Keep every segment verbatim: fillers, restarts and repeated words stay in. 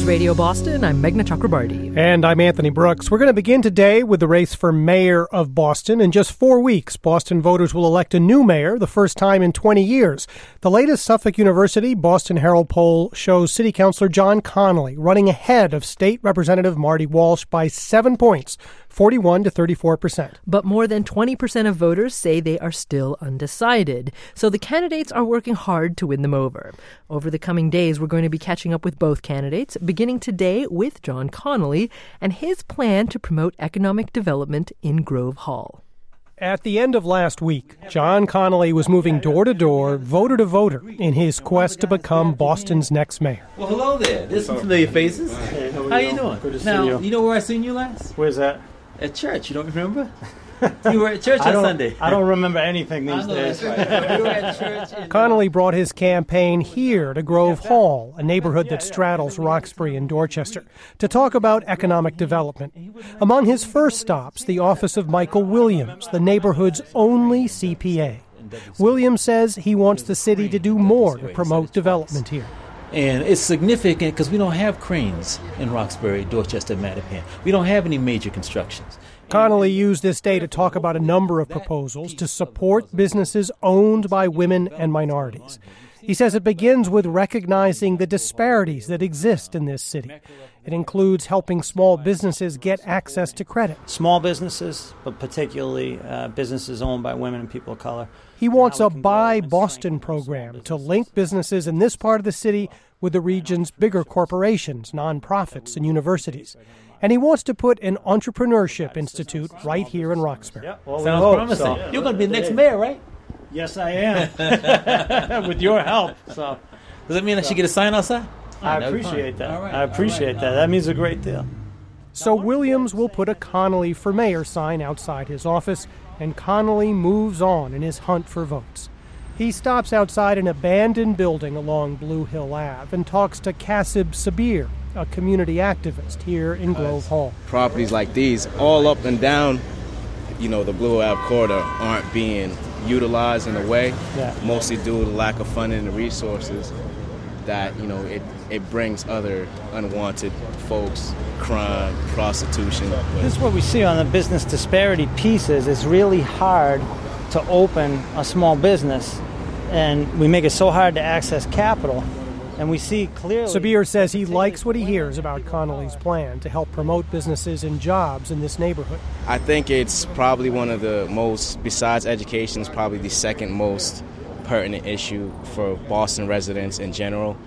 Radio Boston. I'm Meghna Chakrabarti. And I'm Anthony Brooks. We're going to begin today with the race for mayor of Boston. In just four weeks, Boston voters will elect a new mayor, the first time in twenty years. The latest Suffolk University Boston Herald poll shows City Councilor John Connolly running ahead of State Representative Marty Walsh by seven points, forty-one to thirty-four percent. But more than twenty percent of voters say they are still undecided. So the candidates are working hard to win them over. Over the coming days, we're going to be catching up with both candidates, beginning today with John Connolly and his plan to promote economic development in Grove Hall. At the end of last week, John Connolly was moving door to door, voter to voter, in his quest to become Boston's next mayor. Well, hello there. There's some familiar faces. Hey, how, how you doing? Good to now, see you. You know where I seen you last? Where's that? At church. You don't remember? You were at church I on don't, Sunday. I don't remember anything these I know, days. that's right. We were at church. In, Connolly brought his campaign here to Grove Hall, a neighborhood that straddles Roxbury and Dorchester, to talk about economic development. Among his first stops, the office of Michael Williams, the neighborhood's only C P A. Williams says he wants the city to do more to promote development here. And it's significant because we don't have cranes in Roxbury, Dorchester, Mattapan. We don't have any major constructions. Connolly used this day to talk about a number of proposals to support businesses owned by women and minorities. He says it begins with recognizing the disparities that exist in this city. It includes helping small businesses get access to credit. Small businesses, but particularly uh, businesses owned by women and people of color. He wants a Buy Boston program to link businesses in this part of the city with the region's bigger corporations, nonprofits, and universities. And he wants to put an entrepreneurship institute right here in Roxbury. Yeah, well, Sounds we hope promising. so. You're going to be the next mayor, right? Yes, I am. With your help. So Does that mean I should get a sign outside? I that'd be appreciate fine. that. All right. I appreciate All right. that. That means a great deal. So Williams will put a Connolly for Mayor sign outside his office, and Connolly moves on in his hunt for votes. He stops outside an abandoned building along Blue Hill Avenue and talks to Kasib Sabir, a community activist here in Grove Hall. Properties like these, all up and down, you know, the Blue Ave corridor aren't being utilized in a way, Yeah. mostly due to lack of funding and resources that, you know, it, it brings other unwanted folks, crime, prostitution. This is what we see on the business disparity pieces. It's really hard to open a small business, and we make it so hard to access capital. And we see clearly... Sabir says he likes what he hears about Connolly's plan to help promote businesses and jobs in this neighborhood. I think it's probably one of the most, besides education, is probably the second most pertinent issue for Boston residents in general.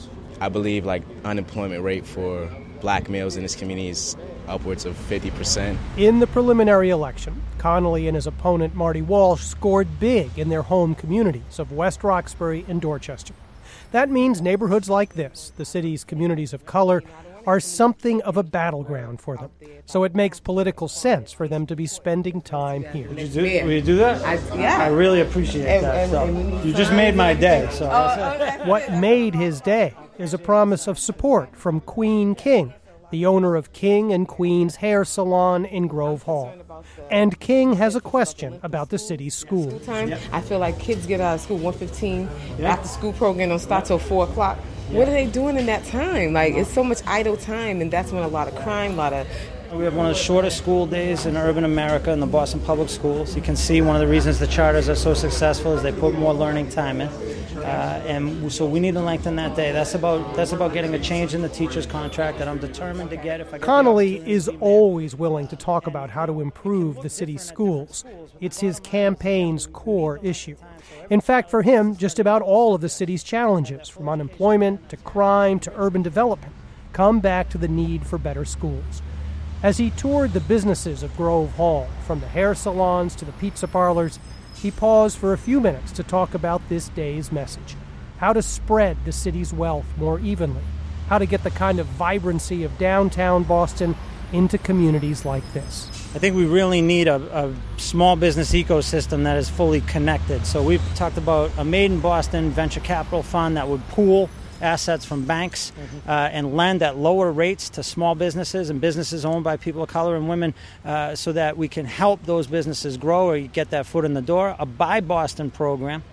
I believe like unemployment rate for black males in this community is upwards of fifty percent. In the preliminary election, Connolly and his opponent Marty Walsh scored big in their home communities of West Roxbury and Dorchester. That means neighborhoods like this, the city's communities of color, are something of a battleground for them. So it makes political sense for them to be spending time here. Would you do, will you do that? I, yeah. I really appreciate And- that. and- So and you just made my day. So What made his day is a promise of support from Queen King, the owner of King and Queen's Hair Salon in Grove Hall. And King has a question about the city's schools. Time. I feel like kids get out of school one fifteen. After school program don't start till four o'clock. What are they doing in that time? Like, it's so much idle time, and that's when a lot of crime, a lot of... we have one of the shortest school days in urban America in the Boston Public Schools. You can see one of the reasons the charters are so successful is they put more learning time in. Uh, and so we need to lengthen that day. That's about that's about getting a change in the teacher's contract that I'm determined to get. If I get the Connolly opportunity. is always willing to talk about how to improve the city's schools. It's his campaign's core issue. In fact, for him, just about all of the city's challenges, from unemployment to crime to urban development, come back to the need for better schools. As he toured the businesses of Grove Hall, from the hair salons to the pizza parlors, he paused for a few minutes to talk about this day's message: how to spread the city's wealth more evenly, how to get the kind of vibrancy of downtown Boston into communities like this. I think we really need a, a small business ecosystem that is fully connected. So we've talked about a Made in Boston venture capital fund that would pool assets from banks uh, and lend at lower rates to small businesses and businesses owned by people of color and women uh, so that we can help those businesses grow or get that foot in the door. A Buy Boston program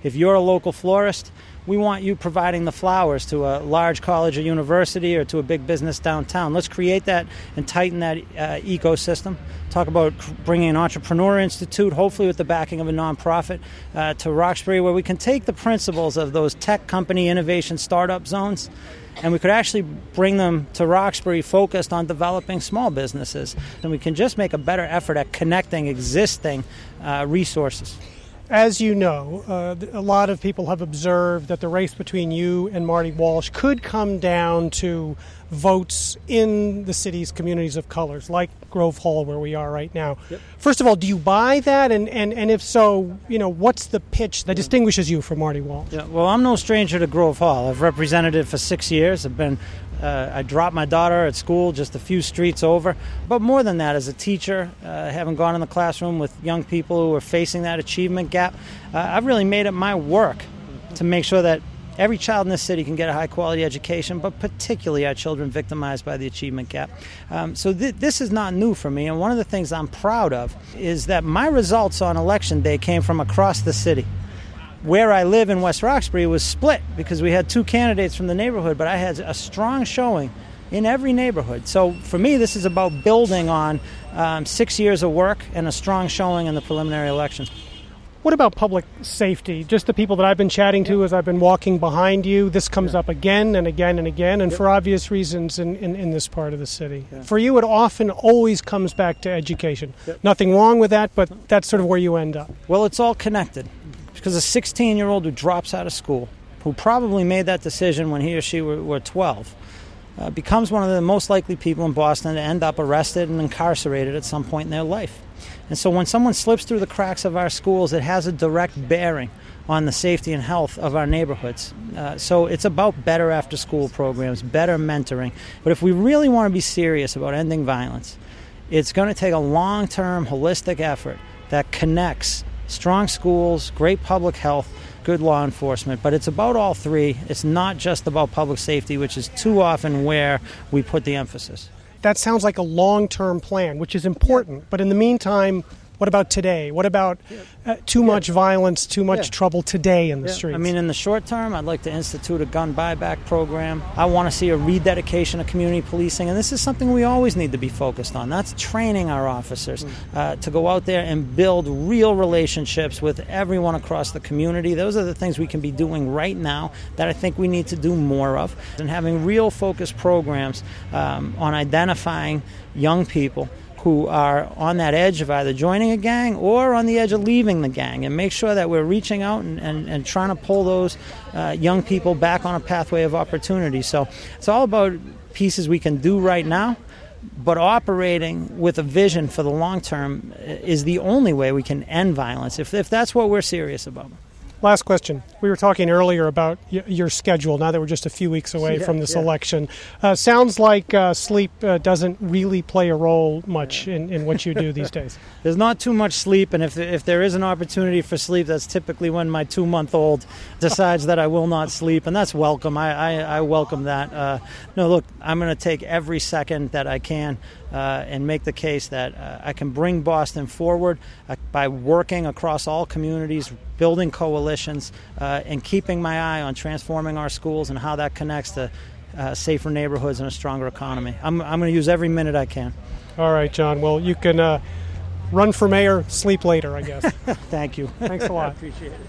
If you're a local florist, we want you providing the flowers to a large college or university or to a big business downtown. Let's create that and tighten that uh, ecosystem. Talk about bringing an entrepreneur institute, hopefully with the backing of a nonprofit, uh, to Roxbury, where we can take the principles of those tech company innovation startup zones and we could actually bring them to Roxbury focused on developing small businesses. And we can just make a better effort at connecting existing uh, resources. As you know, uh, a lot of people have observed that the race between you and Marty Walsh could come down to votes in the city's communities of colors, like Grove Hall, where we are right now. Yep. First of all, do you buy that? And, and, and if so, you know, what's the pitch that distinguishes you from Marty Walsh? Yeah, well, I'm no stranger to Grove Hall. I've represented it for six years. I've been Uh, I dropped my daughter at school just a few streets over. But more than that, as a teacher, uh, having gone in the classroom with young people who are facing that achievement gap, uh, I've really made it my work to make sure that every child in this city can get a high-quality education, but particularly our children victimized by the achievement gap. Um, so th- this is not new for me, and one of the things I'm proud of is that my results on Election Day came from across the city. Where I live in West Roxbury was split because we had two candidates from the neighborhood, but I had a strong showing in every neighborhood. So for me, this is about building on um, six years of work and a strong showing in the preliminary elections. What about public safety? Just the people that I've been chatting to as I've been walking behind you, this comes yeah. up again and again and again, and yep. for obvious reasons in, in, in this part of the city. Yeah. For you, it often always comes back to education. Yep. Nothing wrong with that, but that's sort of where you end up. Well, it's all connected. Because a sixteen-year-old who drops out of school, who probably made that decision when he or she were, were twelve, uh, becomes one of the most likely people in Boston to end up arrested and incarcerated at some point in their life. And so when someone slips through the cracks of our schools, it has a direct bearing on the safety and health of our neighborhoods. Uh, so it's about better after-school programs, better mentoring. But if we really want to be serious about ending violence, it's going to take a long-term, holistic effort that connects strong schools, great public health, good law enforcement. But it's about all three. It's not just about public safety, which is too often where we put the emphasis. That sounds like a long-term plan, which is important. But in the meantime, what about today? What about uh, too much yeah. violence, too much yeah. trouble today in the yeah. streets? I mean, in the short term, I'd like to institute a gun buyback program. I want to see a rededication of community policing, and this is something we always need to be focused on. That's training our officers uh, to go out there and build real relationships with everyone across the community. Those are the things we can be doing right now that I think we need to do more of, and having real focused programs um, on identifying young people who are on that edge of either joining a gang or on the edge of leaving the gang, and make sure that we're reaching out and, and, and trying to pull those uh, young people back on a pathway of opportunity. So it's all about pieces we can do right now, but operating with a vision for the long term is the only way we can end violence, if, if that's what we're serious about. Last question. We were talking earlier about y- your schedule, now that we're just a few weeks away yeah, from this yeah. election. Uh, sounds like uh, sleep uh, doesn't really play a role much in, in what you do these days. There's not too much sleep, and if if there is an opportunity for sleep, that's typically when my two-month-old decides that I will not sleep, and that's welcome. I, I, I welcome that. Uh, no, look, I'm going to take every second that I can Uh, and make the case that uh, I can bring Boston forward uh, by working across all communities, building coalitions, uh, and keeping my eye on transforming our schools and how that connects to uh, safer neighborhoods and a stronger economy. I'm, I'm going to use every minute I can. All right, John. Well, you can uh, run for mayor, sleep later, I guess. Thank you. Thanks a lot. I appreciate it.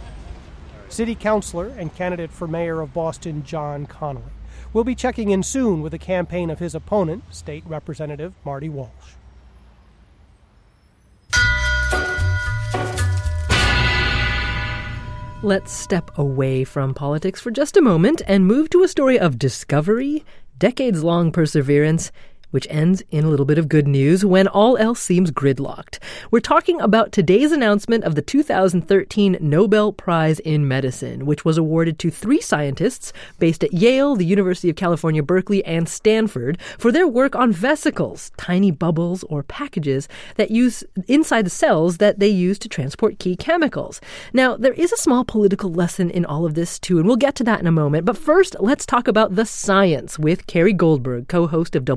City Councilor and candidate for mayor of Boston, John Connolly. We'll be checking in soon with the campaign of his opponent, State Representative Marty Walsh. Let's step away from politics for just a moment and move to a story of discovery, decades-long perseverance, which ends in a little bit of good news when all else seems gridlocked. We're talking about today's announcement of the two thousand thirteen Nobel Prize in Medicine, which was awarded to three scientists based at Yale, the University of California, Berkeley, and Stanford for their work on vesicles, tiny bubbles or packages that use inside the cells that they use to transport key chemicals. Now, there is a small political lesson in all of this, too, and we'll get to that in a moment. But first, let's talk about the science with Carrie Goldberg, co-host of W B U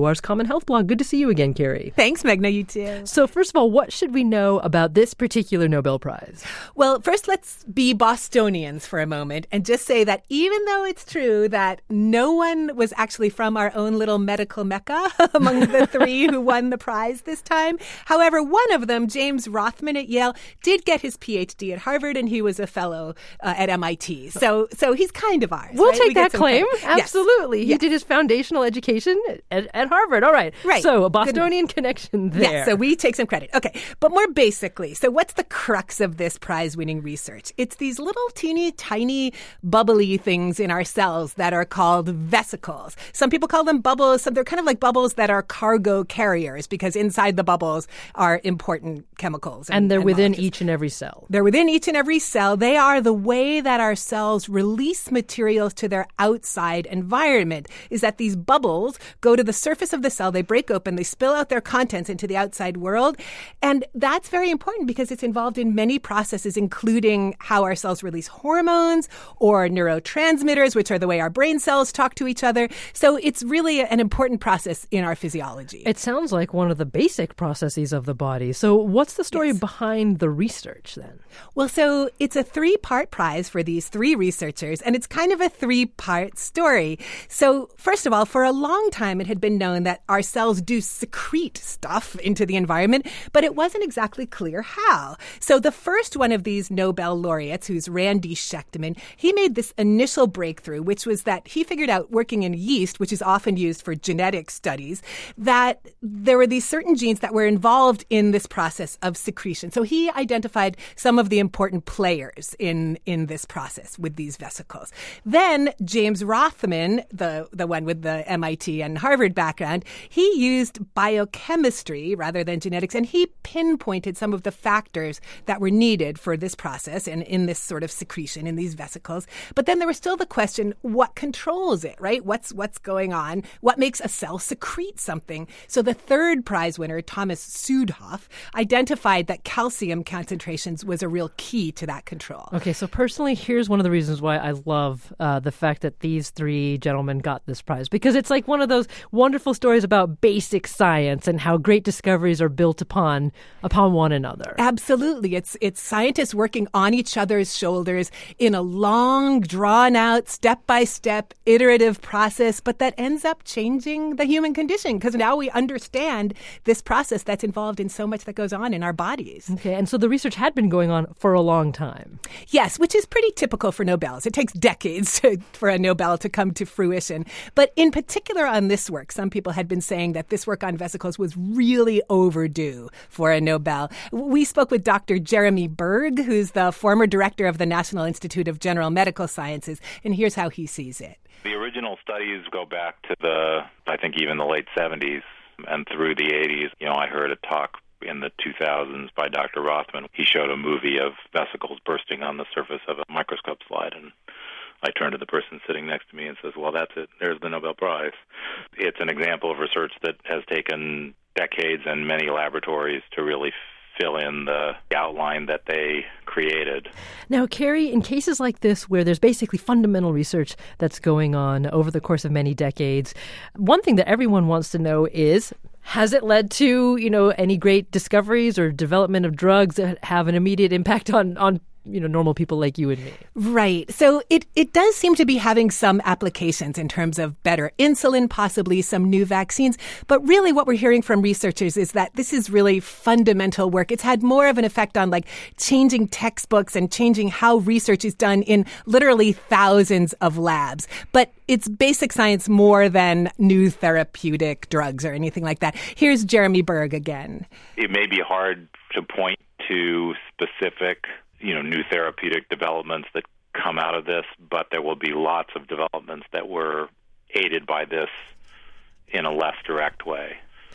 Ars Common Health blog. Good to see you again, Carrie. Thanks, Meghna. You too. So first of all, what should we know about this particular Nobel Prize? Well, first let's be Bostonians for a moment and just say that even though it's true that no one was actually from our own little medical mecca among the three who won the prize this time, however, one of them, James Rothman at Yale, did get his P H D at Harvard, and he was a fellow uh, at M I T. So so he's kind of ours. We'll right? take we that claim. Credit. Absolutely. Yes. He yes. did his foundational education at, at Harvard. All right. Right. So a Bostonian connection there. Yeah, so we take some credit. Okay. But more basically, so what's the crux of this prize-winning research? It's these little teeny tiny bubbly things in our cells that are called vesicles. Some people call them bubbles. Some, they're kind of like bubbles that are cargo carriers because inside the bubbles are important chemicals. And, and they're and within molecules. each and every cell. They're within each and every cell. They are the way that our cells release materials to their outside environment, is that these bubbles go to the surface of the cell, they break open, they spill out their contents into the outside world. And that's very important because it's involved in many processes, including how our cells release hormones or neurotransmitters, which are the way our brain cells talk to each other. So it's really an important process in our physiology. It sounds like one of the basic processes of the body. So what's the story Yes. behind the research then? Well, so it's a three-part prize for these three researchers, and it's kind of a three-part story. So first of all, for a long time, it had been known that our cells do secrete stuff into the environment, but it wasn't exactly clear how. So the first one of these Nobel laureates, who's Randy Schechtman, he made this initial breakthrough, which was that he figured out, working in yeast, which is often used for genetic studies, that there were these certain genes that were involved in this process of secretion. So he identified some of the important players in, in this process with these vesicles. Then James Rothman, the, the one with the M I T and Harvard background, he used biochemistry rather than genetics, and he pinpointed some of the factors that were needed for this process and in this sort of secretion in these vesicles. But then there was still the question, what controls it, right? What's, what's going on? What makes a cell secrete something? So the third prize winner, Thomas Südhoff, identified that calcium concentrations was a real key to that control. Okay, so personally, here's one of the reasons why I love uh, the fact that these three gentlemen got this prize, because it's like one of those wonderful stories about basic science and how great discoveries are built upon upon one another. Absolutely. It's it's scientists working on each other's shoulders in a long, drawn-out, step-by-step, iterative process, but that ends up changing the human condition because now we understand this process that's involved in so much that goes on in our bodies. Okay, and so the research had been going on for a long time. Yes, which is pretty typical for Nobels. It takes decades to, for a Nobel to come to fruition. But in particular on this work, some people had been saying that this work on vesicles was really overdue for a Nobel. We spoke with Doctor Jeremy Berg, who's the former director of the National Institute of General Medical Sciences, and here's how he sees it. The original studies go back to the, I think, even the late seventies and through the eighties. You know, I heard a talk in the two thousands by Doctor Rothman. He showed a movie of vesicles bursting on the surface of a microscope slide, and I turned to the person sitting next to me and says, well, that's it. There's the Nobel Prize. It's an example of research that has taken decades and many laboratories to really fill in the outline that they created. Now, Carrie, in cases like this where there's basically fundamental research that's going on over the course of many decades, one thing that everyone wants to know is, has it led to, you know, any great discoveries or development of drugs that have an immediate impact on, on you know, normal people like you and me? Right. So it, it does seem to be having some applications in terms of better insulin, possibly some new vaccines. But really what we're hearing from researchers is that this is really fundamental work. It's had more of an effect on like changing textbooks and changing how research is done in literally thousands of labs. But it's basic science more than new therapeutic drugs or anything like that. Here's Jeremy Berg again. It may be hard to point to specific you know, new therapeutic developments that come out of this, but there will be lots of developments that were aided by this in a less direct way.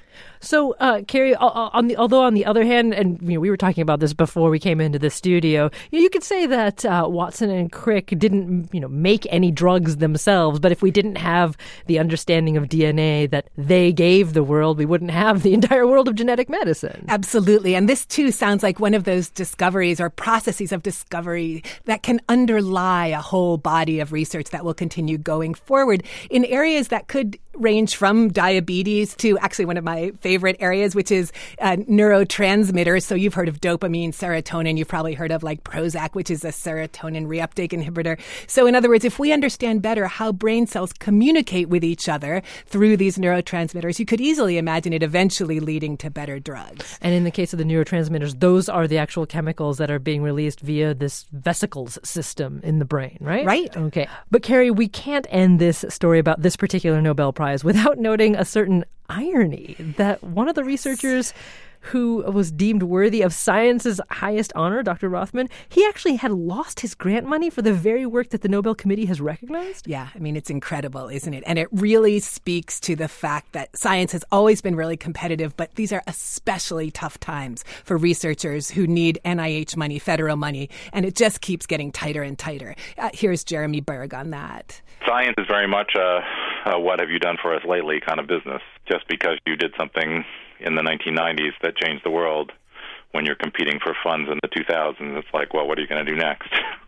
So, uh, Carrie, on the, although on the other hand, and you know, we were talking about this before we came into the studio, you, know, you could say that uh, Watson and Crick didn't, you know, make any drugs themselves. But if we didn't have the understanding of D N A that they gave the world, we wouldn't have the entire world of genetic medicine. Absolutely. And this, too, sounds like one of those discoveries or processes of discovery that can underlie a whole body of research that will continue going forward in areas that could range from diabetes to actually one of my favorite areas, which is uh, neurotransmitters. So you've heard of dopamine, serotonin. You've probably heard of like Prozac, which is a serotonin reuptake inhibitor. So in other words, if we understand better how brain cells communicate with each other through these neurotransmitters, you could easily imagine it eventually leading to better drugs. And in the case of the neurotransmitters, those are the actual chemicals that are being released via this vesicles system in the brain, right? Right. Okay. But Carrie, we can't end this story about this particular Nobel Prize without noting a certain irony that one of the researchers who was deemed worthy of science's highest honor, Doctor Rothman, he actually had lost his grant money for the very work that the Nobel Committee has recognized. Yeah, I mean, it's incredible, isn't it? And it really speaks to the fact that science has always been really competitive, but these are especially tough times for researchers who need N I H money, federal money, and it just keeps getting tighter and tighter. Uh, here's Jeremy Berg on that. Science is very much a, a what have you done for us lately kind of business. Just because you did something in the nineteen nineties that changed the world, when you're competing for funds in the two thousands, it's like, well, what are you going to do next?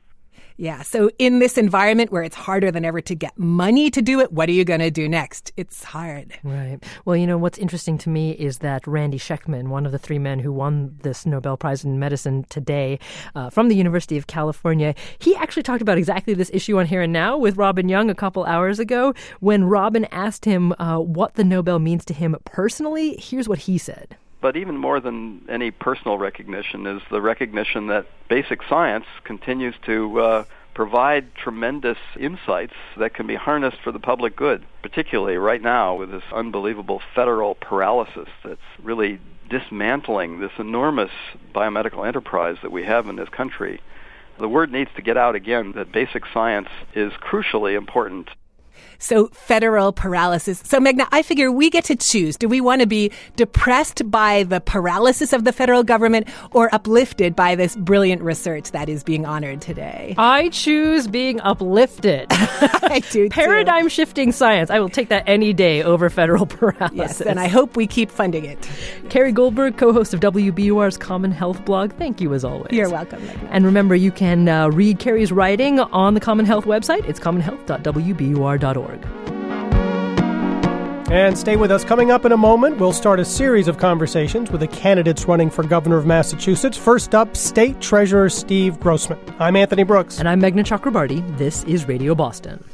Yeah. So in this environment where it's harder than ever to get money to do it, what are you going to do next? It's hard. Right. Well, you know, what's interesting to me is that Randy Schekman, one of the three men who won this Nobel Prize in Medicine today uh, from the University of California, he actually talked about exactly this issue on Here and Now with Robin Young a couple hours ago. When Robin asked him uh, what the Nobel means to him personally, here's what he said. But even more than any personal recognition is the recognition that basic science continues to uh, provide tremendous insights that can be harnessed for the public good, particularly right now with this unbelievable federal paralysis that's really dismantling this enormous biomedical enterprise that we have in this country. The word needs to get out again that basic science is crucially important. So federal paralysis. So Meghna, I figure we get to choose. Do we want to be depressed by the paralysis of the federal government or uplifted by this brilliant research that is being honored today? I choose being uplifted. I do too. Paradigm shifting science. I will take that any day over federal paralysis. Yes, and I hope we keep funding it. Carrie Goldberg, co-host of W B U R's Common Health blog. Thank you as always. You're welcome, Meghna. And remember, you can uh, read Carrie's writing on the Common Health website. It's common health dot w b u r dot org. And stay with us. Coming up in a moment, we'll start a series of conversations with the candidates running for governor of Massachusetts. First up, State Treasurer Steve Grossman. I'm Anthony Brooks. And I'm Meghna Chakrabarti. This is Radio Boston.